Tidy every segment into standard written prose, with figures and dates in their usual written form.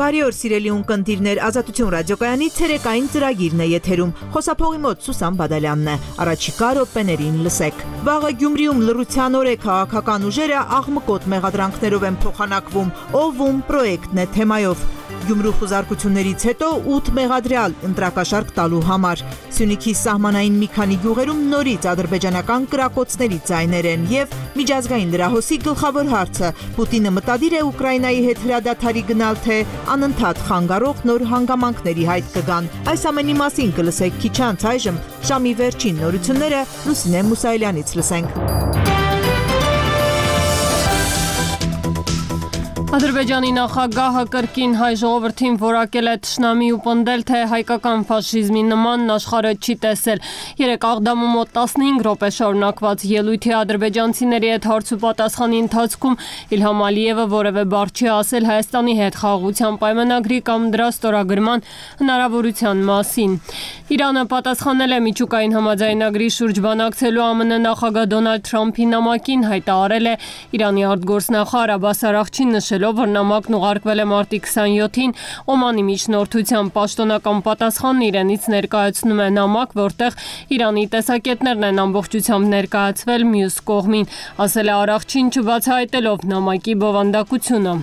Բարի օր սիրելի ունկնդիրներ, Ազատություն ռադիոկայանի ցերեկային ծրագիրն է եթերում։ Խոսափողի մոտ Սուսան Բադալյանն է։ Առաջիկա րոպեներին լսեք։ Վաղը Գյումրիում լռության օր է, քաղաքական ուժերը աղմկոտ մեղադրանքներով են փոխանակվում, ով պրոյեկտն է թեմայով։ Գյումրու խուզարկություններից հետո 8 մեղադրյալ ընտրակաշարք տալու համար։ Սյունիքի սահմանային մի քանի գյուղերում նորից ադրբեջանական կրակոցների ձայներ են եւ միջազգային լրահոսի գլխավոր հարցը՝ Պուտինը մտադիր է Ուկրաինայի հետ հրադադարի գնալ, թե անընդհատ խանգարող նոր հանգամանքների հայտ կգան։ Այս ամենի մասին կլսեք քիչ անց այժմ ժամի վերջին նորությունները Լուսինե Մուսայելյանից լսենք։ Ադրբեջանի նախագահը կրկին հայ ժողովրդին որակել է թշնամի ու պնդել, թե հայկական ֆաշիզմի նմանն աշխարհը չի տեսել։ Երեկ Աղդամում մոտ 15 րոպե շարունակված ելույթի ադրբեջանցիների հետ հարց ու պատասխանի ընթացքում Իլհամ Ալիևը որևէ բառ չի ասել Հայաստանի հետ խաղաղության պայմանագրի կամ դրա ստորագրման հնարավորության մասին։ Իրանը պատասխանել է միջուկային համաձայնագրի շուրջ բանակցելու ԱՄՆ նախագահ Դոնալդ Թրամփի նամակին, հայտարարել է Իրանի արտգործնախարար Աբբաս Արաղչին նշելով, որ նամակն ուղարկվել է մարտի 27-ին Օմանի միջնորդության պաշտոնական պատասխանն իրենից ներկայացնում է նամակ, որտեղ Իրանի տեսակետներն են ամբողջությամբ ներկայացվել մյուս կողմին, ասել է Արաղչին, չբացահայտելով նամակի բովանդակությունը։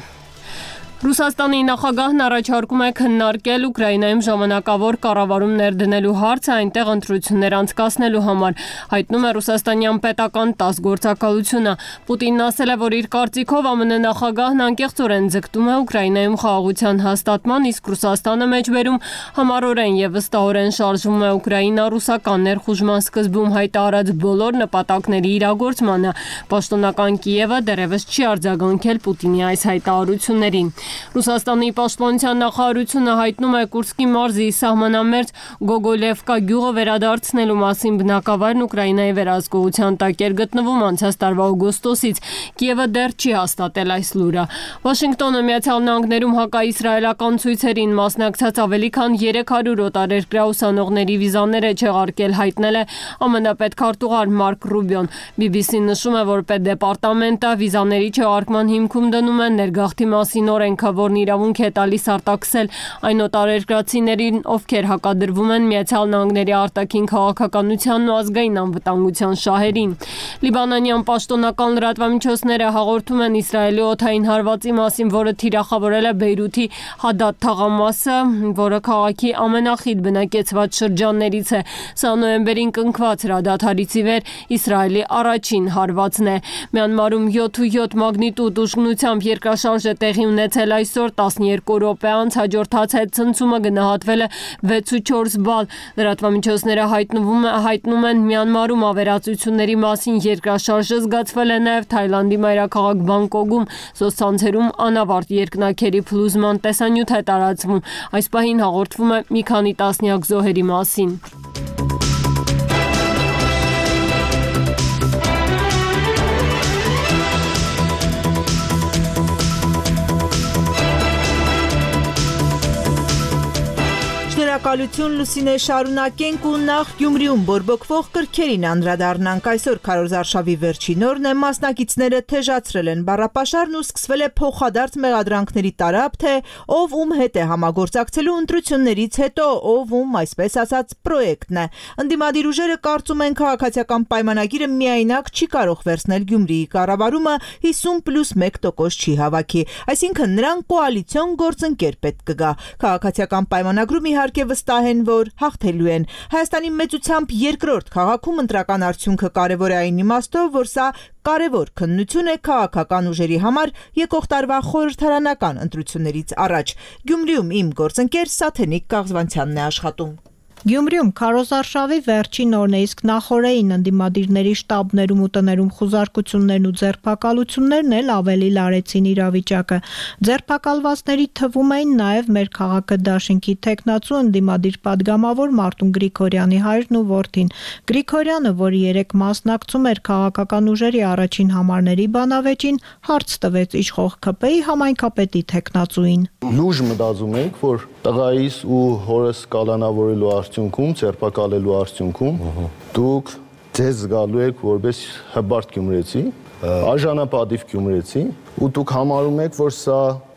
Ռուսաստանի նախագահն առաջարկում է քննարկել Ուկրաինայում ժամանակավոր կառավարում ներդնելու հարցը այնտեղ ընտրություններ անցկացնելու համար, հայտնում է ռուսաստանյան պետական ՏԱՍՍ գործակալությունը։ Պուտինն ասել է, որ իր կարծիքով ԱՄՆ նախագահն անկեղծորեն ձգտում է Ուկրաինայում խաղաղության հաստատման, իսկ Ռուսաստանը մեջբերում համառորեն եւ վստահորեն շարժվում է Ուկրաինա-ռուսական ներխուժման սկզբում հայտարարած բոլոր նպատակների իրագործմանը։ Պաշտոնական Կիևը դեռևս չի արձագանքել Պուտինի այս հայտարարություններին։ Ռուսաստանի պաշտպանության նախարարությունը հայտնում է Կուրսկի մարզի սահմանամերձ Գոգոլևկա գյուղը վերադարձնելու մասին բնակավայրն Ուկրաինայի վերահսկողության տակ էր գտնվում անցած տարվա օգոստոսից։ Կիևը դեռ չի հաստատել այս լուրը։ Վաշինգտոնը Միացյալ Նահանգներում հակաիսրայելական ցույցերին մասնակցած ավելի քան 300 օտարերկրյա ուսանողների վիզաներ է չեղարկել, հայտնել է ԱՄՆ պետքարտուղար Մարկ Ռուբիոն։ BBC-ն նշում է, որ պետդեպարտամենտը վիզաների չեղարկման հիմքում դնում է ներգաղթի մասին օրենքը, որն իրավունք է տալիս արտաքսել այն օտարերկրացիներին, ովքեր հակադրվում են Միացյալ Նահանգների արտաքին քաղաքականությանն ու ազգային անվտանգության շահերին։ Լիբանանյան պաշտոնական լրատվամիջոցները հաղորդում են Իսրայելի օդային հարվածի մասին, որը թիրախավորել է Բեյրութի Հադադ թաղամասը, որը քաղաքի ամենախիտ բնակեցված շրջաններից է։ Սա նոյեմբերին կնքված հրադադարից ի վեր Իսրայելի առաջին հարվածն է։ Մյանմարում 7.7 մագնիտուդ ուժգնությամբ երկրաշարժ է տեղի ունեցել այսօր 12 րոպե անց, հաջորդած հետ ցնցումը գնահատվել է 6.4 բալ։ Լրատվամիջոցները հայտնում են Մյանմարում ավերածությունների մասին երկրաշարժը զգացվել է նաև Թայլանդի մայրաքաղաք Բանգկոկում, սոցցանցերում անավարտ երկնաքերի փլուզման տեսանյութ է տարածվում։ Այս պահին հաղորդվում է մի քանի տասնյակ զոհերի մասին։ Շնորհակալություն Լուսինե, շարունակենք ու նախ Գյումրիում բորբոքվող կրքերին անդրադառնանք։ Այսօր քարոզարշավի վերջին օրն է, մասնակիցները թեժացրել են բառապաշարն ու սկսվել է փոխադարձ մեղադրանքների տարափ, թե ով ում հետ է համագործակցելու ընտրություններից հետո, ով ում, այսպես ասած, պրոյեկտն է։ Ընդդիմադիր ուժերը կարծում են, քաղաքացիական պայմանագիրը միայնակ չի կարող վերցնել Գյումրիի կառավարումը 50+1% չի հավաքի, այսինքն նրան կոալիցիոն գործընկեր պետք կգա։ Քաղաքացիական պայմանագրում իհարկե վստահ են, որ հաղթելու են։ Հայաստանի մեծությամբ երկրորդ քաղաքում ընտրական արդյունքը կարևոր է այն իմաստով, որ սա կարևոր քննություն է քաղաքական ուժերի համար եկող տարվա խորհրդարանական ընտրություններից առաջ։ Գյումրիում իմ գործընկեր Սաթենիկ Կաղզվանցյանն է աշխատում։ Գյումրիում քարոզարշավի վերջին օրն է, իսկ նախորդին ընդդիմադիրների շտաբներում ու տներում խուզարկություններն ու ձերբակալություններն էլ ավելի լարեցին իրավիճակը։ Ձերբակալվածների թվում էին նաև մեր քաղաքը դաշինքի թեկնածու ընդդիմադիր падգամավոր Մարտուն Գրիգորյանի հայրն ու որդին։ Գրիգորյանը, որը երեկ մասնակցում էր քաղաքական ուժերի առաջին համարների բանավեճին, հարց տվեց իշխող ՔՊ-ի համայնքապետի թեկնածուին։ Լուրջ մտածում եք, որ տղայիս ու հորս կալանավորելու արդյունքում, ձերբակալելու արդյունքում դուք ձեզ զգալու եք որպես հբարտ գյումրեցի, արժանապատիվ գյումրեցի, ու դուք համարում եք, որ սա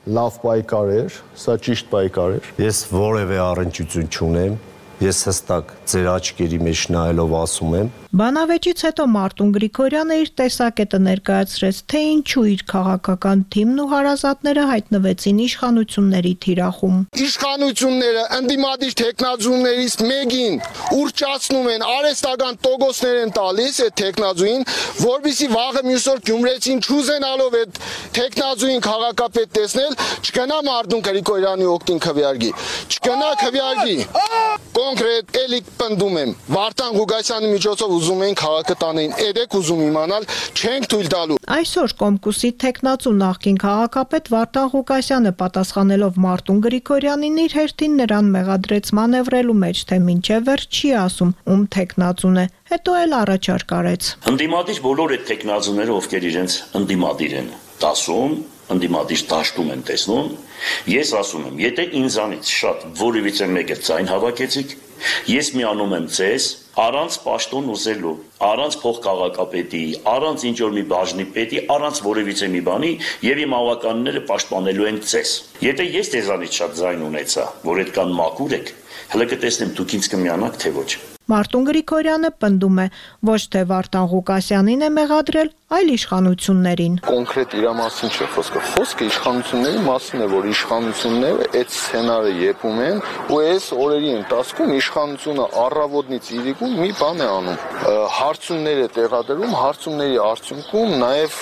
լավ պայքար էր, սա ճիշտ պայքար էր։ Ես որևէ առնչություն չունեմ, ես հստակ ձեր աչքերի մեջ նայելով ասում եմ, Բանավեճից հետո Մարտուն Գրիգորյանը իր տեսակետը ներկայացրեց, թե ինչու իր քաղաքական թիմն ու հարազատները հայտնվեցին իշխանությունների թիրախում։ Իշխանությունները ընդդիմադիր տեխնազուներից մեկին ուրճացնում են, արհեստական տոկոսներ են տալիս այդ տեխնազուին, որովհետեւ վաղը մյուս օր գյումրեցին չուզենալով այդ տեխնազուին քաղաքապետ տեսնել, չգնա Մարտուն Գրիգորյանի օգտին քվեարկի, չգնա քվեարկի։ Կոնկրետ էլի պնդում եմ, Վարդան Ղուկասյանի միջոցով ուզում են քաղաքը տանեն, edek ուզում իմանալ, չենք թույլ տալու։ Այսօր Կոմկուսի տեխնացու նախկին քաղաքապետ Վարդան Ղուկասյանը պատասխանելով Մարտուն Գրիգորյանին իր հերթին նրան մեղադրեց մանևրելու մեջ, թե մինչև վերջ չի ասում, ում տեխնացուն է, հետո էլ առաջարկ արեց։ Ընդդիմադիր բոլոր այդ տեխնացուները, ովքեր իրենց ընդդիմադիր են դասում, ընդդիմադիր դաշտում են տեսնում, ես ասում եմ, եթե ինձանից շատ որևիցե մեկը ձայն հավաքեցիք, ես միանում եմ ձեզ առանց պաշտոն ուզելու, առանց փոխքաղաքապետի, առանց ինչ որ մի բաժնի պետի, առանց որևիցե մի բանի եւ իմ ավականները պաշտպանելու են ձեզ։ Եթե ես ձեզանից շատ ձայն ունեցա, որ այդքան մաքուր եք, հələ կտեսնեմ դուք ինձ կմիանաք թե ոչ։ Մարտուն Գրիգորյանը պնդում է, ոչ թե Վարդան Ղուկասյանին է մեղադրել, այլ իշխանություններին։ Կոնկրետ իր մասին չէ խոսքը։ Խոսքը իշխանությունների մասին է, որ իշխանությունները այդ սցենարը եպում են ու այս օրերի ընթացքում իշխանությունը առավոտից իրիկուն մի բան է անում։ Հարցումներ է տեղադրում, հարցումների արդյունքում նաև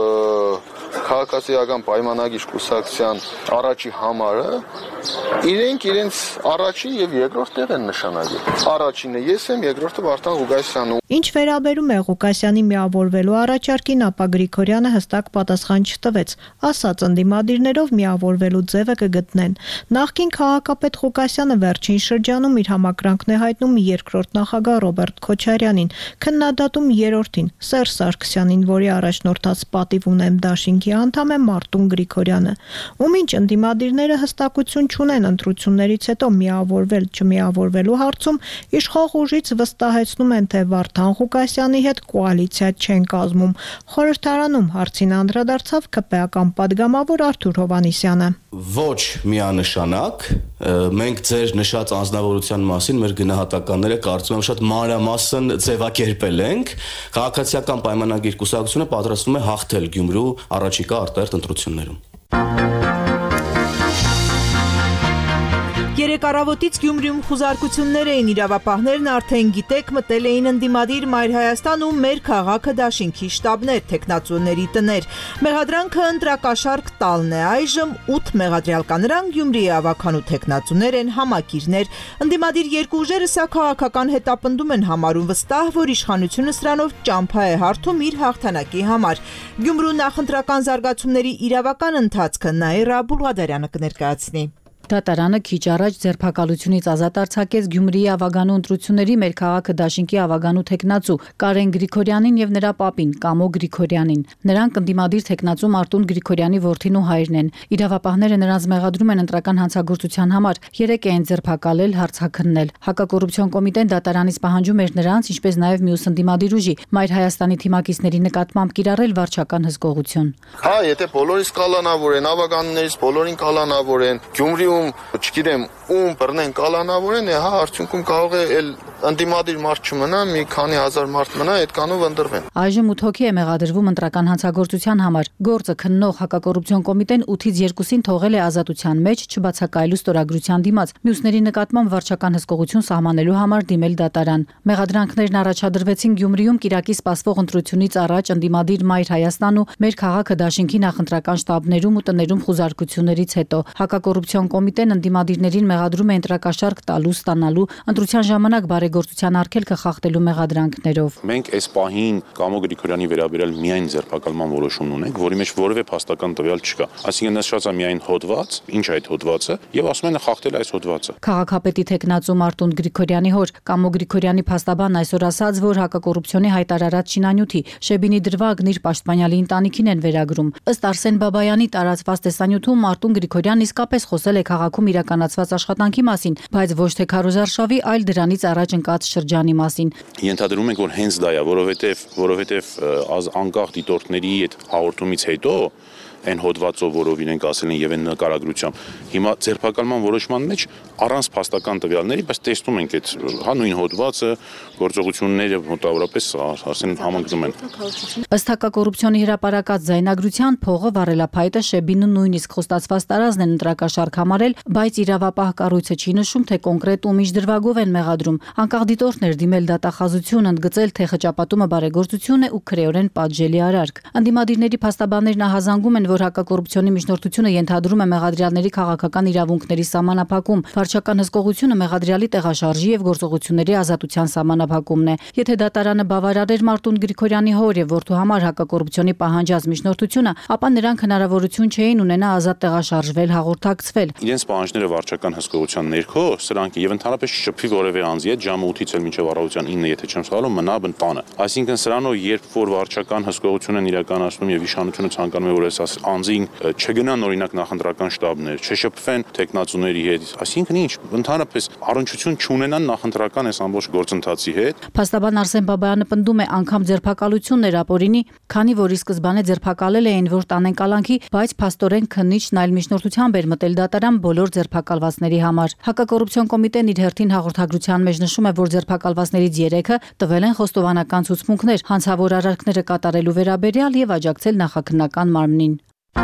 քաղաքացիական պայմանագիր կուսակցության առաջի համարը իրենց առաջի եւ երկրորդ տեղ են նշանակել։ Առաջինը ես եմ, երկրորդը Վարդան Ղուկասյանը։ Ինչ վերաբերում է Ղուկասյանի միավորվելու առաջարկին, ապա Գրիգորյանը հստակ պատասխան չտվեց, ասաց ընդդիմադիրներով միավորվելու ձևը կգտնեն։ Նախկին քաղաքապետ Ղուկասյանը վերջին շրջանում իր համակրանքն է հայտնում երկրորդ նախագահ Ռոբերտ Քոչարյանին, քննադատում երրորդին Սերժ Սարգսյանին, որի առաջնորդած պատիվ ունեմ դաշինքի անդամ է Մարտուն Գրիգորյանը։ Ում ինչ ընդդիմադիրները հստակություն չունեն ընտրություններից հետո միավորվել չմիավորվելու հարցում, իշխող ուժից վստահեցնում են, թե Վարդան Ղուկասյանի հետ կոալիցիա չեն կազմում։ Խորհրդարանում հարցին անդրադարձավ ԿՊ-ական падգամավոր Արթուր Հովհաննիսյանը։ Ոչ միանշանակ, մենք ձեր նշած անձնավորության մասին մեր գնահատականները կարծում եմ շատ մանրամասն ձևակերպել ենք։ Քաղաքացիական պայմանագիր կուսակցությունը պատրաստվում է հաղթել Գյումրու առաջիկա արտահերթ ընտրություններում։ Երեք առավոտից Գյումրիում խուզարկություններ էին, իրավապահներն արդեն գիտեք մտել էին ընդդիմադիր Մայր Հայաստան ու մեր քաղաքը դաշինքի շտաբներ, տեխնացուների տներ։ Մեղադրանքը ընտրակաշարք տալն է, այժմ 8 մեղադրյալ կանրանք Գյումրիի ավականու տեխնացուներ են, համակիրներ։ Ընդդիմադիր երկու ուժերը սա քաղաքական հետապնդում են համարում, վստահ, որ իշխանությունը սրանով ճամփա է հարթում իր հաղթանակի համար։ Գյումրու նախընտրական զարգացումների իրավական ընթացքը Նաիրա Բուլղադարյանը կներկայացնի։ Դատարանը քիչ առաջ ձերբակալությունից ազատ արձակեց Գյումրիի ավագանու ընտրությունների մեր քաղաքը դաշինքի ավագանու տեխնացու Կարեն Գրիգորյանին եւ նրա պապին Կամո Գրիգորյանին։ Նրանք ընդդիմադիր տեխնացու Մարտուն Գրիգորյանի որդին ու հայրն են։ Իրավապահները նրանց մեղադրում են ընտրական հանցագործության համար 3 են ձերբակալել, հարցաքննել։ Հակակոռուպցիոն կոմիտեն դատարանից պահանջում էր նրանց, ինչպես նաեւ մյուս ընդդիմադիր ուժի Մայր Հայաստանի թիմակիցների նկատմամբ կիրառել վարչական հսկողություն։ Հա, եթե բոլորից կալանավոր են, ավականներից բոլորին կալանավոր են, Գյումրի չգիտեմ ում բռնեն կալանավորեն, հա արդյունքում կարող է էլ ընդդիմադիր մարդ չմնա, մի քանի հազար մարդ մնա, այդքանով ընտրվեն։ Այժմ 8 հոգի է մեղադրվում ընտրական հանցագործության համար։ Գործը քննող հակակոռուպցիոն կոմիտեն 8-ից 2-ին թողել է ազատության մեջ, չբացակայելու ստորագրության դիմաց։ Մյուսների նկատմամբ վարչական հսկողություն սահմանելու համար դիմել դատարան։ Մեղադրանքներն առաջադրվեցին Գյումրիում Կիրակի սպասվող ընտրությունից առաջ ընդդիմադիր Մայր Հայաստան ու մեր քաղաքը դաշինքի նախընտրական շտաբներում ու տներում խուզարկություններից հետո։ Հակակոռուպցիոն կոմիտեն ընդդիմադիրներին մեղադրում է ընտրակաշարք տալու, ստանալու, ընտրության ժամանակ բարեգործության արգելքը խախտելու մեղադրանքներով։ Մենք այս պահին Կամո Գրիգորյանի վերաբերյալ միայն ձերբակալման որոշում ունենք, որի մեջ որևէ փաստական տվյալ չկա։ Այսինքն նշված է միայն հոդված, ինչ է այդ հոդվածը, եւ ասում են խախտել այս հոդվածը։ Քաղաքապետի տեխնացու Մարտուն Գրիգորյանի հոր Կամո Գրիգորյանի փաստաբան այսօր ասաց, որ հակակոռուպցիոնի հայտարարած շինանյութի Շեբինի դրվագն իր պաշտպանյալի ընտանիքին են վերագրում։ Ըստ Արսեն Բաբայանի տարածված տեսանյութում Մարտուն Գրիգորյանն իսկապես խոսել է քաղաքում իրականացված աշխատանքի մասին, բայց ոչ թե քարոզարշավի, այլ դրանից առաջ ընկած շրջանի մասին։ Ենթադրում ենք, որ հենց դա է, որովհետև անկախ դիտորդների այդ հաղորդումից հետո այն հոդվածով, որով իրենք ասել են եւ այն նկարագրությամբ։ Հիմա ձերբակալման որոշման մեջ առանց փաստական տվյալների, բայց տեսնում ենք այդ նույն հոդվածը, գործողությունները մոտավորապես ասեն համընկնում են։ Ըստ հակակոռուպցիոնի հրապարակած ձայնագրության փողը վարելափայտը Շեբինը նույնիսկ խոստացված տարածն են ընտրակաշարք համարել, բայց իրավապահ կառույցը չի նշում, թե կոնկրետ ում դրվագով են մեղադրում։ Անկախ դիտորդներ դիմել դատախազություն, ընդգծել, թե խճապատումը բարեգործություն է ու քրեորեն պատժելի արարք։ Անդիմադիրների փաստաբաններն ահազանգում են, որ հակակոռուպցիոնի միջնորդությունը ենթադրում է մեղադրյալների քաղաքական իրավունքների սահմանափակում, վարչական հսկողությունը մեղադրյալի տեղաշարժի եւ գործողությունների ազատության սահմանափակումն է։ Եթե դատարանը բավարարեր Մարտուն Գրիգորյանի հոր եւ որդու համար հակակոռուպցիոնի պահանջած միջնորդությունը, ապա նրանք հնարավորություն չէին ունենա ազատ տեղաշարժվել, հաղորդակցվել։ Իրենց պահանջները վարչական հսկողության ներքո սրանք եւ ընդհանրապես շփվի որևէ անձի հետ ժամը 8-ից էլ մինչեւ առավոտյան 9, եթե չեմ սխալվում, մնա բնտանը։ Այսինքն սրանով երբ որ վարչական հսկողությունն են իրականացնում եւ իշխանությունը ցանկանում է որ այս անձին չգնան օրինակ նախընտրական շտաբներ, չշփվեն տեխնացուների հետ, այսինքն ինչ, ընդհանրապես առնչություն չունենան նախընտրական այս ամբողջ գործընթացի հետ։ Փաստաբան Արսեն Բաբայանը պնդում է, անգամ ձերբակալություններ ապօրինի, քանի որ ի սկզբանե ձերբակալել էին, որ տանեն կալանքի, բայց փաստորեն քննիչն այլ միջնորդությամբ էր մտել դատարան բոլոր ձերբակալվածների համար։ Հակակոռուպցիոն կոմիտեն իր հերթին հաղորդագրության մեջ նշում է, որ ձերբակալվածներից 3-ը տվել են խոստովանական ցուցմունքներ, հանցավոր արարքները կատարելու վերաբերյալ եւ աջակցել նախաքննական մարմնին։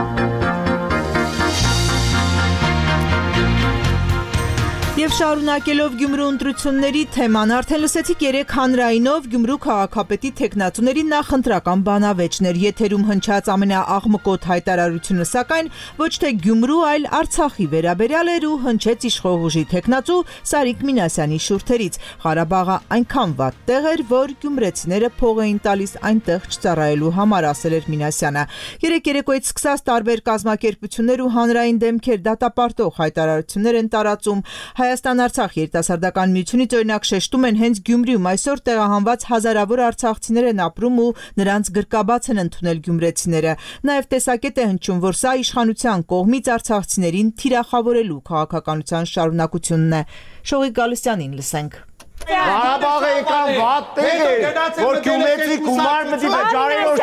Եվ շարունակելով Գյումրու ընտրությունների թեման, արդեն լսեցիք 3 հանրայինով Գյումրու քաղաքապետի տեխնացուների նախընտրական բանավեճներ, եթերում հնչած ամենաաղմկոտ հայտարարությունը սակայն ոչ թե Գյումրու, այլ Արցախի վերաբերյալ էր ու հնչեց իշխող ուժի տեխնացու Սարիկ Մինասյանի շուրթերից։ Ղարաբաղը այնքան վատ տեղ էր, որ գյումրեցիները փող էին տալիս այնտեղ չծառայելու համար, ասել էր Մինասյանը։ Երեկոյից սկսած տարբեր կազմակերպություններ ու հանրային դեմքեր դատապարտող հայտարարություններ են տարածում։ Հայաստան-Արցախ երիտասարդական միությունից օրինակ շեշտում են հենց Գյումրիում այսօր տեղահանված հազարավոր արցախցիներ են ապրում ու նրանց գրկաբաց են ընդունել գյումրեցիները։ Նաև տեսակետ է հնչում, որ սա իշխանության կողմից արցախցիներին թիրախավորելու քաղաքականության շարունակությունն է։ Շողիկ Գալստյանին լսենք։ Ղարաբաղը եկան վատ տեղ է, որ գյումրեցի գումար մտի վճարելով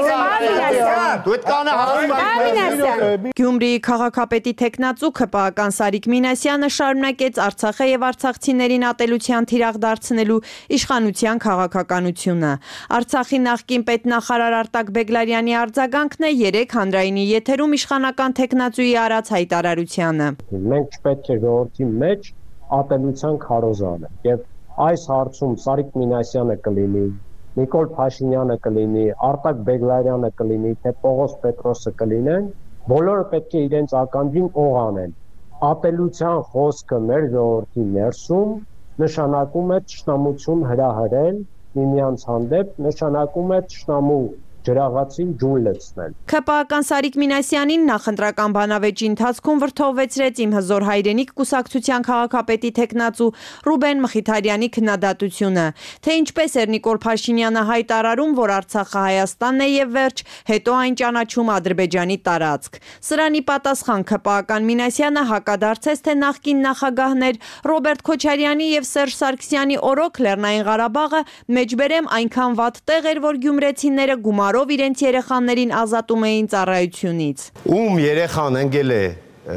չէր դու այդ կանը հասնում։ Գյումրիի քաղաքապետի տեխնացու ԿՊԱ-ական Սարիկ Մինասյանը շարունակեց Արցախը եւ արցախցիներին ատելության թիրախ դարձնելու իշխանության քաղաքականությունը։ Արցախի նախկին պետնախարար Արտակ Բեգլարյանի արձագանքն է 3 հանրայինի եթերում իշխանական տեխնացուի արած հայտարարությանը։ Մենք չպետք է ժողովրդի մեջ ատելության քարոզանը եւ այս հարցում Սարիկ Մինասյանը կլինի, Նիկոլ Փաշինյանը կլինի, Արտակ Բեգլարյանը կլինի, թե Պողոս Պետրոսը կլինեն, բոլորը պետք է իրենց ականջին օղանեն։ Ատելության խոսքը մեր ժողովրդի ներսում նշանակում է ճշտամություն հրահրել միմյանց հանդեպ, նշանակում է ճշտամու ջրաղացին ջուր լցնել։ ԿՊԱ-ական Սարիկ Մինասյանին նախընտրական բանավեճի ընթացքում վրդովվեցրեց Իմ հզոր հայրենիք կուսակցության քաղաքապետի տեխնացու Ռուբեն Մխիթարյանի քննադատությունը, թե ինչպես էր Նիկոլ Փաշինյանը հայտարարում, որ Արցախը Հայաստանն է եւ վերջ, հետո այն ճանաչում Ադրբեջանի տարածք։ Սրանի պատասխան ԿՊԱ-ական Մինասյանը հակադարձեց, թե նախկին նախագահներ Ռոբերտ Քոչարյանի եւ Սերժ Սարգսյանի օրոք Լեռնային Ղարաբաղը մեջբերեմ այնքան վատ տեղ էր, որ գյումրեցիները գումարով իրենց երեխաներին ազատում էին ծառայությունից։ Ում երեխան ընկել է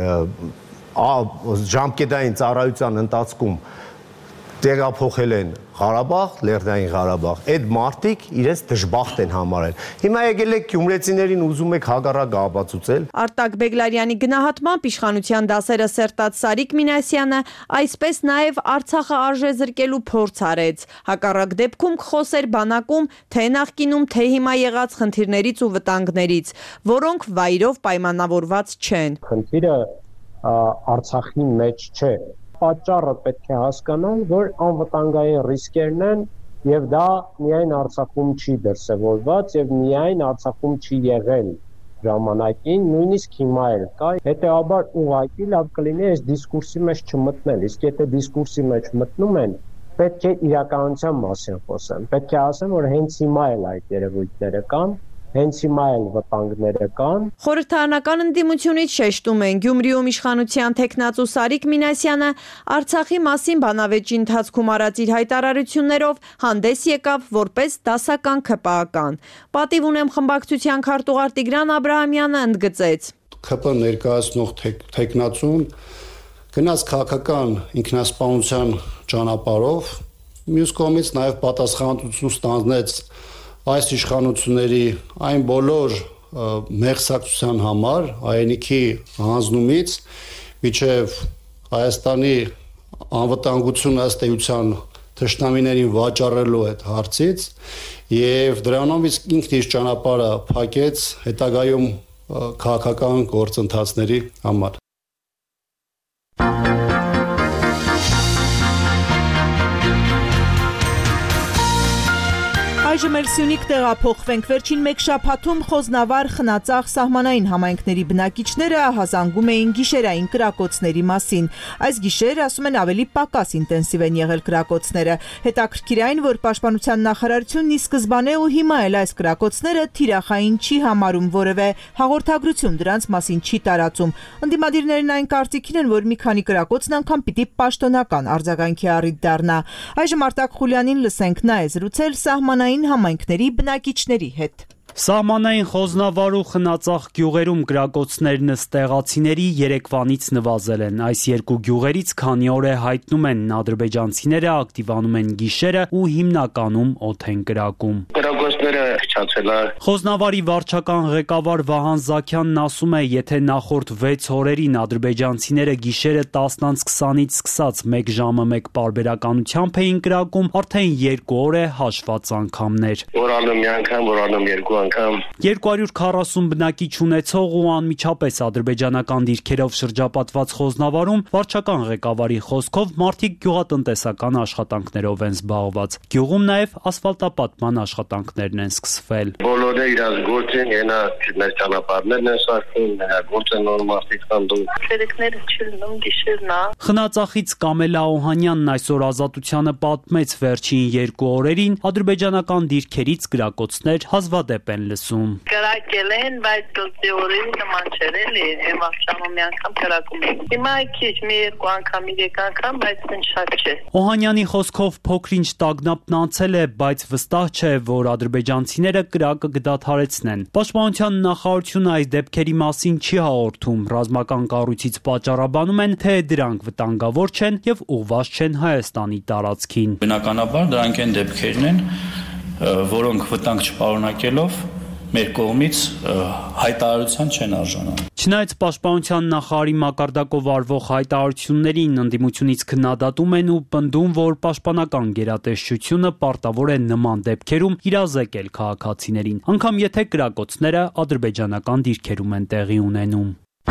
ժամկետային ծառայության ընթացքում տեղափոխել են Ղարաբաղ, Լեռնային Ղարաբաղ, այդ մարդիկ իրենց դժբախտ են համարել։ Հիմա եկել եք գյումրեցիներին ուզում եք հակառակը ապացուցել։ Արտակ Բեգլարյանի գնահատմամբ իշխանության դասերը սերտած Սարիկ Մինասյանը այսպես նաև Արցախը արժե զրկելու փորձ արեց։ Հակառակ դեպքում կխոսեր բանակում թե նախկինում, թե հիմա եղած խնդիրներից ու վտանգներից, որոնք վայրով պայմանավորված չեն։ Խնդիրը Արցախի մեջ չէ։ Պատճառը պետք է հասկանալ, որ անվտանգային ռիսկերն են եւ դա միայն Արցախում չի դրսևորված եւ միայն Արցախում չի եղել ժամանակին, նույնիսկ հիմա էլ կա։ Հետեւաբար ուղղակի լավ կլինի այս դիսկուրսի մեջ չմտնել, իսկ եթե դիսկուրսի մեջ մտնում են, պետք է իրականության մասին խոսեն։ Պետք է ասեն, որ հենց հիմա էլ այդ երևույթները կան Հենց հիմա էլ վտանգները կան։ Խորհրդարանական ընդդիմությունից շեշտում են Գյումրիում իշխանության տեխնացու Սարիկ Մինասյանը Արցախի մասին բանավեճի ընթացքում արած իր հայտարարություններով հանդես եկավ որպես դասական ՔՊԱ-կան։ Պատիվ ունեմ խմբակցության քարտուղար Տիգրան Աբրահամյանը ընդգծեց. ՔՊ ներկայացնող տեխնացուն գնաց քաղաքական ինքնասպանության ճանապարհով, մյուս կողմից նաև պատասխանատվություն ստանձնեց այս իշխանությունների այն բոլոր մեղսակցության համար հայրենիքի հանձնումից մինչև Հայաստանի անվտանգությունը ըստ էության թշնամիներին վաճառելու այդ հարցից եւ դրանով ինքն իր ճանապարհը փակեց հետագայում քաղաքական գործընթացների համար։ Այժմ էլ Սյունիք տեղափոխվենք։ Վերջին մեկ շաբաթում Խոզնավար, Խնածախ սահմանային համայնքների բնակիչները ահազանգում էին գիշերային կրակոցների մասին։ Այս գիշեր, ասում են, ավելի պակաս ինտենսիվ են եղել կրակոցները։ Հետաքրքիր այն, որ Պաշտպանության նախարարությունն ի սկզբանե ու հիմա էլ այս կրակոցները թիրախային չի համարում, որևէ հաղորդագրություն դրանց մասին չի տարածում։ Ընդդիմադիրներն այն կարծիքին են, որ մի քանի կրակոցն անգամ պիտի պաշտոնական արձագանքի առիթ դառնա։ Այժմ Արտակ Խուլյանին լսենք, նա է զրուցել սահմանային համայնքների բնակիչների հետ։ Սահմանային Խոզնավար ու Խնածախ գյուղերում կրակոցներն տեղացիների երեկվանից նվազել են։ Այս երկու գյուղերից քանի օր է հայտնում են ադրբեջանցիները ակտիվանում են գիշերը ու հիմնականում օդ են կրակում։ Կրակոցները փչացել է։ Խոզնավարի վարչական ղեկավար Վահան Զաքյանն ասում է, եթե նախորդ 6 օրերին ադրբեջանցիները գիշերը 10:20-ից սկսած 1 ժամը 1 պարբերականությամբ էին կրակում, արդեն 2 օր է հաշված անգամներ։ Օրանում մի անգամ, օրանում 2 անգամ։ 240 բնակիչ ունեցող ու անմիջապես ադրբեջանական դիրքերով շրջապատված Խոզնավարում վարչական ղեկավարի խոսքով մարդիկ գյուղատնտեսական աշխատանքներով են զբաղված։ Գյուղում նաև ասֆալտապատման աշխատանքներն են սկսվել։ Բոլորը իրաց գործին, ենա մեր ճանապարհներն են սարքում, գործը նոր մարդիկ կանդում։ Ցերեկները չլնում գիշերնա։ Խնածախից Կամելա Օհանյանն այսօր Ազատությանը պատմեց վերջին 2 օրերին ադրբեջանական դիրքերից կրակոցներ հազվադեպ են լսում։ Կրակել են, բայց դոկտորին նման չէր էլի, եմավշամը մի անգամ կրակում են։ Հիմա քիչ մի 2 անգամ, 3 անգամ, բայց այն շատ չէ։ Օհանյանի խոսքով փոքրինչ տագնապն անցել է, բայց վստահ չէ, որ ադրբեջանցիները կրակը կդադարեցնեն։ Պաշտպանության նախարարությունը այս դեպքերի մասին չի հաղորդում։ Ռազմական կառույցից պատճառաբանում են, թե դրանք վտանգավոր չեն եւ ուղղված չեն Հայաստանի տարածքին։ Բնականաբար դրանք են դեպքերն են, որոնք վտանգ չպարունակելով մեր կողմից հայտարարության չեն արժանանում։ Չնայած Պաշտպանության նախարարի մակարդակով արվող հայտարարություններին ընդդիմությունից քննադատում են ու պնդում, որ պաշտպանական գերատեսչությունը պարտավոր է նման դեպքերում իրազեկել քաղաքացիներին, անգամ եթե կրակոցները ադրբեջանական դիրքերում են տեղի ունենում։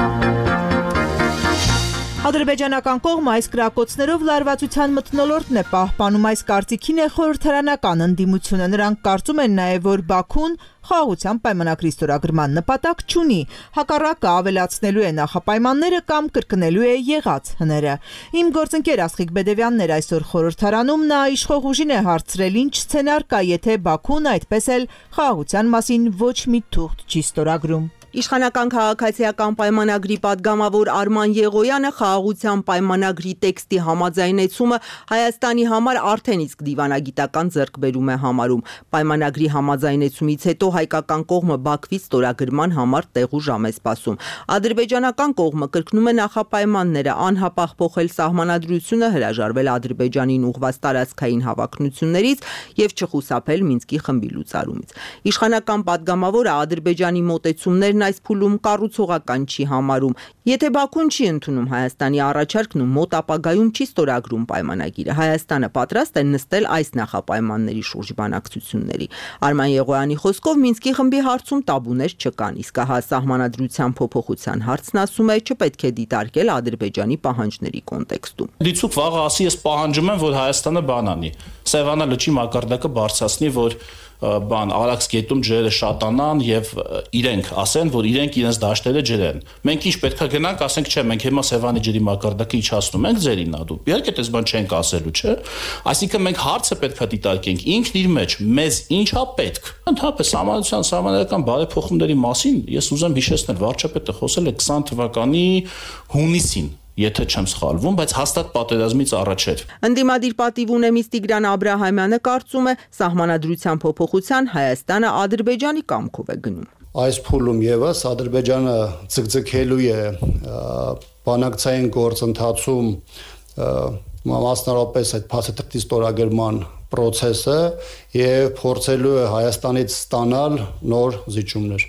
Ադրբեջանական կողմը այս կրակոցներով լարվածության մթնոլորտն է պահպանում, այս կարծիքին է խորհրդարանական ընդդիմությունը։ Նրանք կարծում են նաև, որ Բաքուն խաղաղության պայմանագրի ստորագրման նպատակ չունի, հակառակը ավելացնելու է նախապայմանները կամ կրկնելու է եղած հները։ Իմ գործընկեր Աստղիկ Բեդևյանն էր այսօր խորհրդարանում, նա իշխող ուժին է հարցրել, ինչ սցենար կա, եթե Բաքուն այդպես էլ խաղաղության մասին ոչ մի թուղթ չի ստորագրում։ Իշխանական քաղաքացիական պայմանագրի падգամավոր Արման Եղոյանը խաղաղության պայմանագրի տեքստի համաձայնեցումը Հայաստանի համար արդեն իսկ դիվանագիտական ձեռքբերում է համարում։ Պայմանագրի համաձայնեցումից հետո հայկական կողմը Բաքվից ստորագրման համար տեղ ու ժամ է սպասում։ Ադրբեջանական կողմը կրկնում է նախապայմանները, անհապաղ փոխել սահմանադրությունը, հրաժարվել Ադրբեջանին ուղղված տարածքային հավակնություններից եւ չխուսափել Մինսկի խմբի լուծարումից։ Իշխանական падգամավորը Ադրբեջանի մոտեցումներն այս փուլում կառուցողական չի համարում։ Եթե Բաքուն չի ընդունում Հայաստանի առաջարկն ու մոտ ապագայում չի ստորագրում պայմանագիրը, Հայաստանը պատրաստ է նստել այս նախապայմանների շուրջ բանակցությունների։ Արման Եղոյանի խոսքով Մինսկի խմբի հարցում տաբուներ չկան, իսկ հա սահմանադրության փոփոխության հարցն ասում է չպետք է դիտարկել Ադրբեջանի պահանջների կոնտեքստում։ Դիցուկ վաղը ասի ես պահանջում եմ, որ Հայաստանը բան անի։ Սևանա լճի մակարդակը բարձրացնի, որ Արաքս գետում ջրերը շատանան եւ իրենք ասեն, որ իրենք իրենց դաշտերը ջրեն։ Մենք ինչ պետքա գնանք, ասենք, չէ, մենք հիմա Սևանի ջրի մակարդակը իջացնում ենք ձերին ադու։ Իհարկե, դες բան չենք ասելու, չէ։ Այսինքն մենք հարցը պետքա դիտարկենք ինքն իր մեջ, մեզ ինչա պետք։ Ընդհանրապես համանության սահմանադրական բարեփոխումների մասին ես ուզեմ հիշեցնել, վարչապետը խոսել է 20 թվականի հունիսին, եթե չեմ սխալվում, բայց հաստատ պատերազմից առաջ էր։ Ընդդիմադիր պատիվ ունեմից Տիգրան Աբրահամյանը կարծում է, սահմանադրության փոփոխության Հայաստանը Ադրբեջանի կամքով է գնում։ Այս փուլում եւս Ադրբեջանը ցկցկելու է բանակցային գործընթացում մասնարարպես այդ փաստաթղթի ստորագրման process-ը եւ փորձելու է Հայաստանից ստանալ նոր զիջումներ։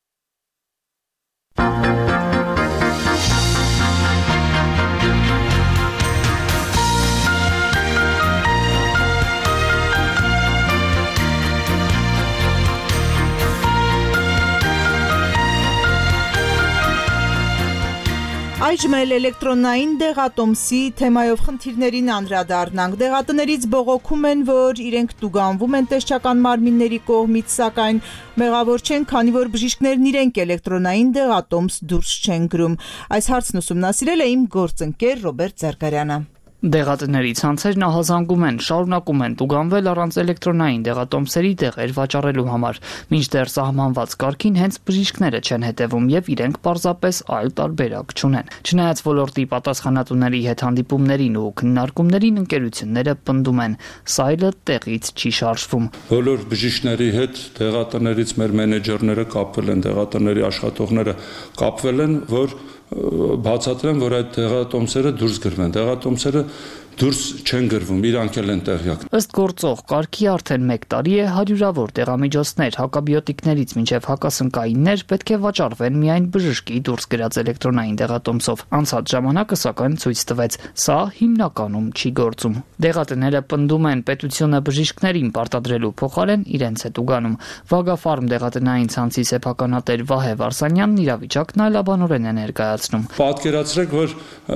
Այժմ էլ էլեկտրոնային դեղատոմսի թեմայով խնդիրներին անդրադառնանք։ Դեղատներից բողոքում են, որ իրենք տուգանվում են տեսչական մարմինների կողմից, սակայն մեղավոր չեն, քանի որ բժիշկներն իրենք էլեկտրոնային դեղատոմս դուրս չեն գրում։ Այս հարցն ուսումնասիրել է իմ գործընկեր Ռոբերտ Զարգարյանը։ Դեղատների ցանցերն ահազանգում են, շարունակում են տուգանվել առանց էլեկտրոնային դեղատոմսերի դեղեր վաճառելու համար, մինչդեռ սահմանված կարգին հենց բժիշկները չեն հետևում եւ իրենք պարզապես այլ տարբերակ չունեն։ Չնայած ոլորտի պատասխանատուների հետ հանդիպումներին ու քննարկումներին ընկերությունները պնդում են, սայլը տեղից չի շարժվում։ Բոլոր բժիշկների հետ դեղատներից մեր մենեջերները կապվել են, դեղատների աշխատողները կապվել են, որ բացատրեմ, որ այդ դեղատոմսերը դուրս գրվեն։ Դեղատոմսերը դուրս չեն գրվում, իրանք էլ են տեղյակ։ Ըստ գործող կարգի արդեն 1 տարի է հարյուրավոր դեղամիջոցներ, հակաբիոտիկներից մինչև հակասնկայիններ պետք է վաճառվեն միայն բժշկի դուրս գրած էլեկտրոնային դեղատոմսով։ Անցած ժամանակը սակայն ցույց տվեց, սա հիմնականում չի գործում։ Դեղատները պնդում են, պետությունը բժիշկներին պարտադրելու փոխարեն իրենց է տուգանում։ Վագաֆարմ դեղատնային ցանցի սեփականատեր Վահե Վարսանյանն իրավիճակն այլաբանորեն է ներկայացնում։ Պատկերացրեք, որ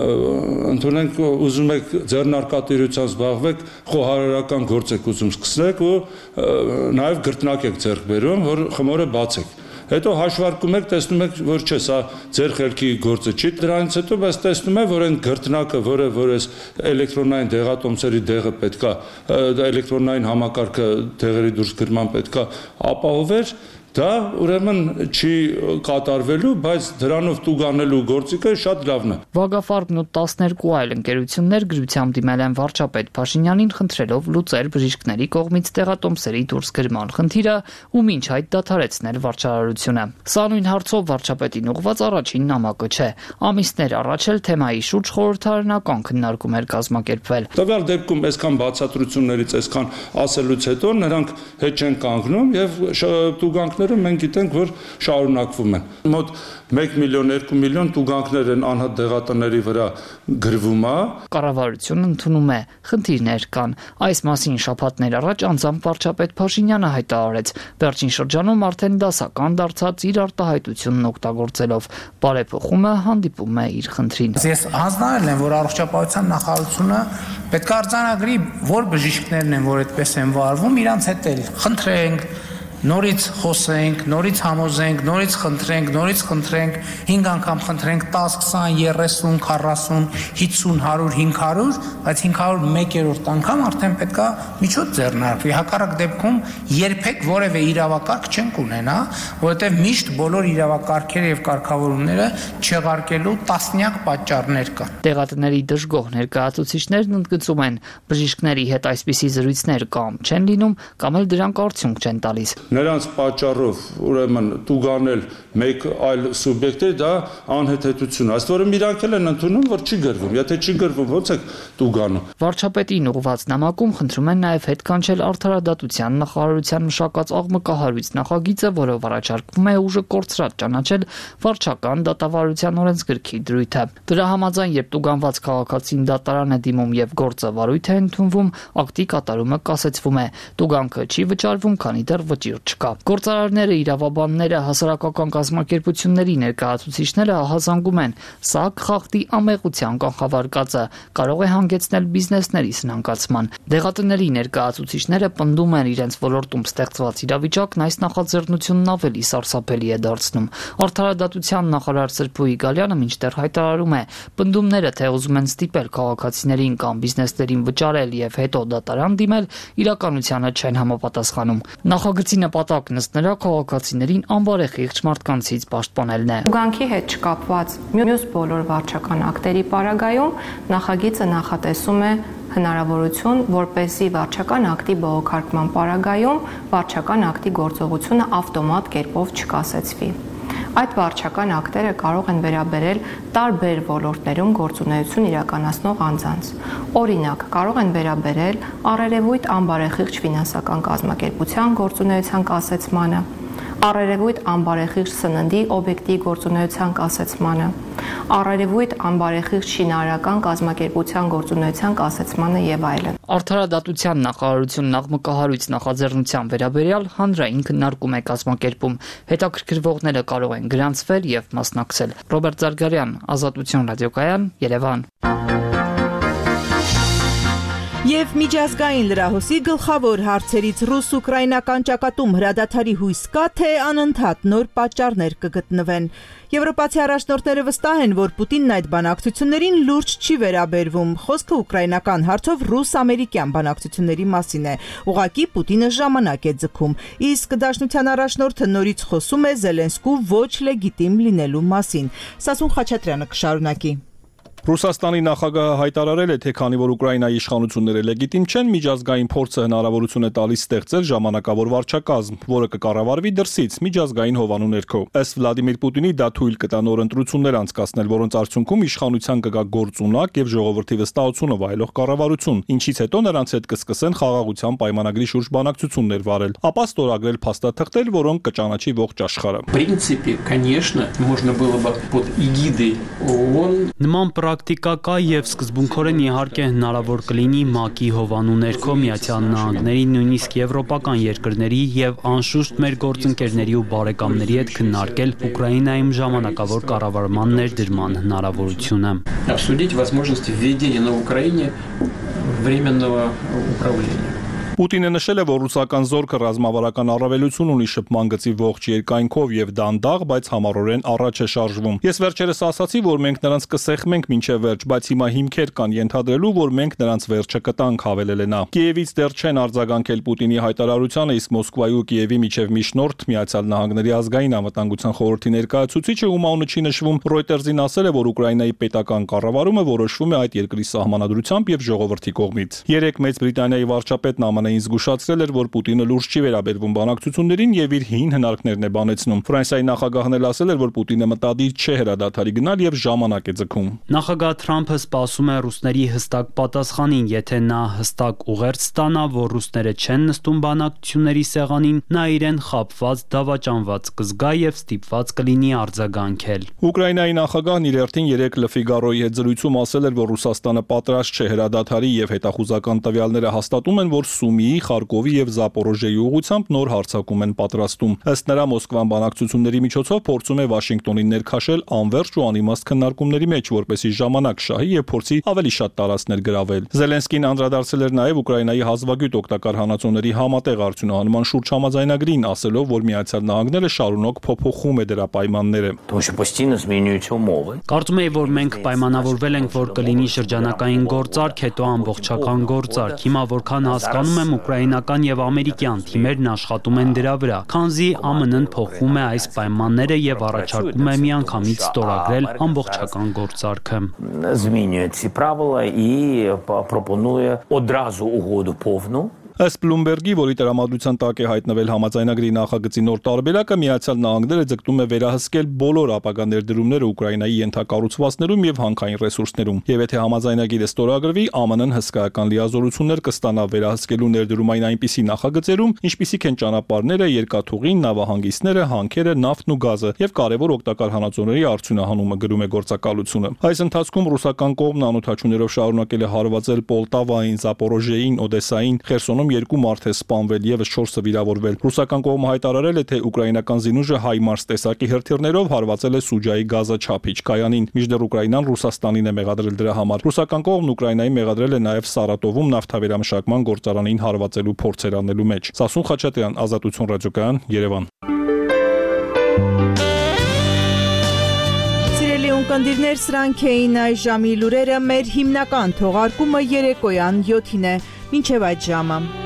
ընդունենք ուզում եք նարկատիրությամբ զբաղվեք, խոհարարական գործ եք ուզում սկսեք ու նաև գրտնակ եք ձեռք բերում, որ խմորը բացեք։ Հետո հաշվարկում եք, տեսնում եք, որ չէ, սա ձեր խելքի գործը չի, դրանից հետո բայց տեսնում եք, որ այն գրտնակը, որ այս էլեկտրոնային դեղատոմսերի դեղը պետքա, էլեկտրոնային համակարգը դեղերի դուրս գրման պետքա ապահովեր, դա ուրեմն չի կատարվելու, բայց դրանով տուգանելու գործիքը շատ լավն է։ Վագաֆարմն ու 12 այլ ընկերություններ գրությամբ դիմել են վարչապետ Փաշինյանին խնդրելով լուծել բժիշկների կողմից դեղատոմսերի դուրս գրման խնդիրը ու մինչ այդ դադարեցնել վարչարարությունը։ Սա նույն հարցով վարչապետին ուղղված առաջին նամակը չէ։ Ամիսներ առաջ էլ թեմայի շուրջ խորհրդարանական քննարկում էր կազմակերպվել։ Տվյալ դեպքում այսքան բացատրություններից, այսքան ասելուց հետո նրանք հետ չեն կանգնում եւ տուգանք մենք գիտենք, որ շարունակվում են։ Մոտ 1 միլիոն, 2 միլիոն տուգանքներ են անհատ դեղատների վրա գրվում է։ Կառավարությունն ընդունում է, խնդիրներ կան։ Այս մասին շաբաթներ առաջ անձամբ վարչապետ Փաշինյանը հայտարարեց։ Վերջին շրջանում արդեն դասական դարձած իր արտահայտությունն օգտագործելով բարեփոխումը հանդիպում է իր խնդրին։ Ես հանձնարարել եմ, որ առողջապահության նախարարությունը պետք է արձանագրի, որ բժիշկներն են, որ այդպես են վարվում, իրանց հետ էլ խնդրենք, նորից խոսենք, նորից համոզենք, նորից խնդրենք, 5 անգամ խնդրենք, 10, 20, 30, 40, 50, 100, 500, բայց 501-րդ անգամ արդեն պետքա միջոց ձեռնարկվի։ Հակառակ դեպքում երբեք որևէ իրավակարգ չենք ունենա, որովհետև միշտ բոլոր իրավակարգերը եւ կարգավորումները չեղարկելու տասնյակ պատճառներ կան։ Դեղատների դժգոհ ներկայացուցիչներն ընդգծում են, բժիշկների հետ այսպիսի զրույցներ կամ չեն լինում, կամ էլ դրանք արդյունք չեն տալիս։ Նրանց պատճառով ուրեմն տուգանել մեկ այլ սուբյեկտեր դա անհեթեթություն է։ Աստորում իրանք էլ են ընդունում, որ չի գրվում։ Եթե չի գրվում, ո՞նց է տուգանում։ Վարչապետին ուղղված նամակում խնդրում են նաև հետ կանչել արդարադատության նախարարության մշակած աղմկահարույց նախագիծը, որով առաջարկվում է ուժը կորցրած ճանաչել վարչական դատավարության օրենսգրքի դրույթը։ Դրա համաձայն, երբ տուգանված քաղաքացին դատարան է դիմում եւ գործը վարույթ է ընդունվում, ակտի կատարումը կասեցվում է։ Տուգանքը չի վճարվում, քանի դեռ վճիռ չկա։ Գործարարները, իրավաբանները, հասարակական կազմակերպությունների ներկայացուցիչները ահազանգում են, սա խախտի ամեղության կանխավարկածը կարող է հանգեցնել բիզնեսների սնանկացման։ Դեղատների ներկայացուցիչները պնդում են իրենց ոլորտում ստեղծված իրավիճակն այս նախաձեռնությունն ավելի սարսափելի է դարձնում։ Արդարադատության նախարար Սրփուհի Գալյանը մինչդեռ հայտարարում է, պնդումները, թե ուզում են ստիպել քաղաքացիներին կամ բիզնեսներին վճարել եւ հետո դատարան դիմել, իրականությանը չեն համապատասխանում։ Նախագծի նպատակն ըստ նրա քաղաքացիներին անբարեխիղճ մարդկանցից պաշտպանելն է։ Ուղղանկի հետ չկապված մյուս բոլոր վարչական ակտերի պարագայում նախագիծը նախատեսում է հնարավորություն, որպեսզի վարչական ակտի բողոքարկման պարագայում վարչական ակտի գործողությունը ավտոմատ կերպով չկասեցվի։ Այդ վարչական ակտերը կարող են վերաբերել տարբեր ոլորտներում գործունեություն իրականացնող անձանց։ Օրինակ, կարող են վերաբերել առերևույթ անբարեխիղճ ֆինանսական կազմակերպության գործունեության կասեցմանը, առերևույթ անբարեխիղճ սննդի օբյեկտի գործունեության կասեցմանը, առերևույթ անբարեխիղճ շինարարական կազմակերպության գործունեության կասեցմանը եւ այլն։ Արդարադատության նախարարությունն աղմկահարույց նախաձեռնության վերաբերյալ հանրային քննարկում է կազմակերպում։ Հետաքրքրվողները կարող են գրանցվել եւ մասնակցել։ Ռոբերտ Զարգարյան, Ազատություն ռադիոկայան, Երևան։ Եվ միջազգային լրահոսի գլխավոր հարցերից ռուս-ուկրաինական ճակատում հրադադարի հույս կա, թե անընդհատ նոր պատճառներ կգտնվեն։ Եվրոպացի առաջնորդները վստահ են, որ Պուտինն այդ բանակցություններին լուրջ չի վերաբերվում։ Խոսքը ուկրաինական հարցով ռուս-ամերիկյան բանակցությունների մասին է։ Ուղղակի Պուտինը ժամանակ է ձգում։ Իսկ Դաշնության առաջնորդը նորից խոսում է Զելենսկու ոչ լեգիտիմ լինելու մասին։ Սասուն Խաչատրյանը կշարունակի։ Ռուսաստանի նախագահը հայտարարել է, թե քանի որ Ուկրաինայի իշխանությունները լեգիտիմ չեն, միջազգային փորձը հնարավորություն է տալիս ստեղծել ժամանակավոր վարչակազմ, որը կկառավարվի դրսից միջազգային հովանու ներքո։ Ըստ Վլադիմիր Պուտինի, դա թույլ կտա նոր ընտրություններ անցկացնել, որոնց արդյունքում իշխանության կգա գործունակ եւ ժողովրդի վստահությունը վայելող կառավարություն, ինչից հետո նրանց հետ կսկսեն խաղաղության պայմանագրի շուրջ բանակցություններ վարել, ապա ստորագրել փաստաթղթեր, որոնք կճանաչի ողջ աշխարհը։ Նման պրակտիկա կա եւ սկզբունքորեն իհարկե հնարավոր կլինի ՄԱԿ-ի հովանու ներքո Միացյալ Նահանգների, նույնիսկ եվրոպական երկրների եւ անշուշտ մեր գործընկերների ու բարեկամների հետ քննարկել Ուկրաինայում ժամանակավոր կառավարման ներդրման հնարավորությունը։ Обсудить возможности введения на Украине временного управления. Պուտինը նշել է, որ ռուսական զորքը ռազմավարական առավելություն ունի շփման գծի ողջ երկայնքով եւ դանդաղ, բայց համառորեն առաջ է շարժվում։ Ես վերջերս ասացի, որ մենք նրանց կսեղմենք մինչև վերջ, բայց հիմա հիմքեր կան ենթադրելու, որ մենք նրանց վերջը կտանք, հավելել է նա։ Կիևից դեռ չեն արձագանքել Պուտինի հայտարարությանը, իսկ Մոսկվայի ու Կիևի միջև միջնորդ Միացյալ Նահանգների ազգային անվտանգության խորհրդի ներկայացուցիչը, ում անունը չի նշվում, Reuters-ին ասել է, որ Ուկրաինայի պետական կառավարումը որոշվում է այդ երկրի սահմանադրությամբ եւ ժողովրդի կողմից։ Երեք Մեծ Բրիտանիայի վարչապետն ԱՄՆ-ին զգուշացրել էր, որ Պուտինը լուրջ չի վերաբերվում բանակցություններին եւ իր հին հնարքներն է բանեցնում։ Ֆրանսիայի նախագահն էլ ասել էր, որ Պուտինը մտադիր չէ հրադադարի գնալ եւ ժամանակ է ձգում։ Նախագահ Թրամփը սպասում է ռուսների հստակ պատասխանին, եթե նա հստակ ուղերձ ստանա, որ ռուսները չեն նստում բանակցությունների սեղանին, նա իրեն խաբված, դավաճանված կզգա եւ ստիպված կլինի արձագանքել։ Ուկրաինայի նախագահն իր հերթին 3 Le Figaro-ի հետ զրույցում ասել էր, որ Ռուսաստանը պատրաստ չէ հրադադարի եւ հետախուզական տվյալները հաստատում են, որ Սումիի, Խարկովի եւ Զապորոժիեի ուղղությամբ նոր հարձակում են պատրաստում։ Ըստ նրա Մոսկվան բանակցությունների միջոցով փորձում է Վաշինգտոնին ներքաշել անվերջ ու անիմաստ քննարկումների մեջ, որպեսզի ժամանակ շահի եւ փորձի ավելի շատ տարածքներ գրավել։ Զելենսկին անդրադարձել էր նաեւ Ուկրաինայի հազվագյուտ օգտակար հանածոների համատեղ արդյունահանման շուրջ համաձայնագրին, ասելով, որ Միացյալ Նահանգները շարունակ փոփոխում է դրա պայմանները։ Կարծում եմ, որ մենք պայմանավորվել ենք, որ կլինի շրջանակային գործարք, հետո ամբողջական գործարք։ Հիմա որքան հասկանում եմ, ուկրաինական եւ ամերիկյան թիմերն աշխատում են դրա վրա, քանզի ԱՄՆ-ն փոխում է այս պայմանները եւ առաջարկում է միանգամից ստորագրել ամբողջական գործարքը։ Змінює ці правила і пропонує одразу угоду повну. Ըստ Bloomberg-ի, որի տրամադրության տակ է հայտնվել համաձայնագրի նախագծի նոր տարբերակը, Միացյալ Նահանգները ձգտում է վերահսկել բոլոր ապագա ներդրումները Ուկրաինայի ենթակառուցվածքներում եւ հանքային ռեսուրսներում։ Եվ եթե համաձայնագիրը ստորագրվի, ԱՄՆ-ն հսկայական լիազորություններ կստանա վերահսկելու ներդրումային այնպիսի նախագծերում, ինչպիսիք են ճանապարհները, երկաթուղին, նավահանգիստները, հանքերը, նավթն ու գազը եւ կարեւոր օգտակար հանածոների արդյունահանումը, գրում է գործակալությունը։ Այս ընթացքում ռուսական կողմն անօթաչուներով շարունակել է հարվածել Պոլտավային, Զապորոժիեին, Օդեսային, Խերսոնում Ադրբեջանում 2 մարդ է սպանվել, եւս 4-ը վիրավորվել։ Ռուսական կողմը հայտարարել է, թե ուկրաինական զինուժը HIMARS տեսակի հրթիռներով հարվածել է Սուջայի գազաչափիչ կայանին, մինչդեռ Ուկրաինան Ռուսաստանին է մեղադրել դրա համար։ Ռուսական կողմն Ուկրաինային մեղադրել է նաեւ Սարատովում նավթավերամշակման գործարանին հարվածելու փորձեր անելու մեջ։ Սասուն Խաչատրյան, Ազատություն ռադիոկայան, Երևան։ Ունկնդիրներ, սրանք էին այս ժամի լուրերը, մեր հիմնական թողարկումը երեկոյան 7-ին է, մինչև այդ ժամը։